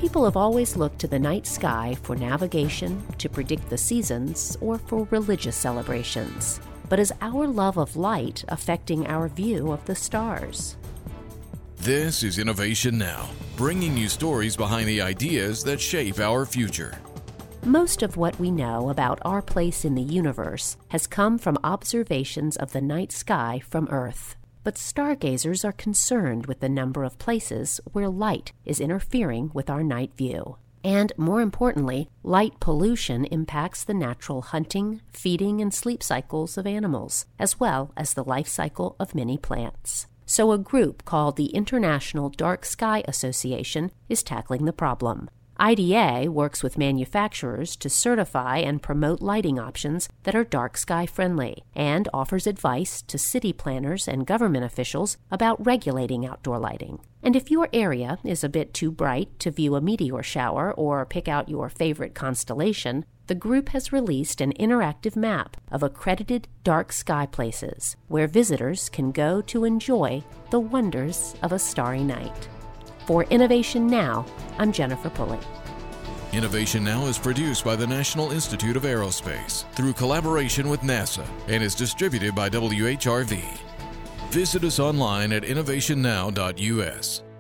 People have always looked to the night sky for navigation, to predict the seasons, or for religious celebrations. But is our love of light affecting our view of the stars? This is Innovation Now, bringing you stories behind the ideas that shape our future. Most of what we know about our place in the universe has come from observations of the night sky from Earth. But stargazers are concerned with the number of places where light is interfering with our night view. And more importantly, light pollution impacts the natural hunting, feeding, and sleep cycles of animals, as well as the life cycle of many plants. So a group called the International Dark Sky Association is tackling the problem. IDA works with manufacturers to certify and promote lighting options that are dark sky friendly and offers advice to city planners and government officials about regulating outdoor lighting. And if your area is a bit too bright to view a meteor shower or pick out your favorite constellation, the group has released an interactive map of accredited dark sky places where visitors can go to enjoy the wonders of a starry night. For Innovation Now, I'm Jennifer Pulley. Innovation Now is produced by the National Institute of Aerospace through collaboration with NASA and is distributed by WHRV. Visit us online at innovationnow.us.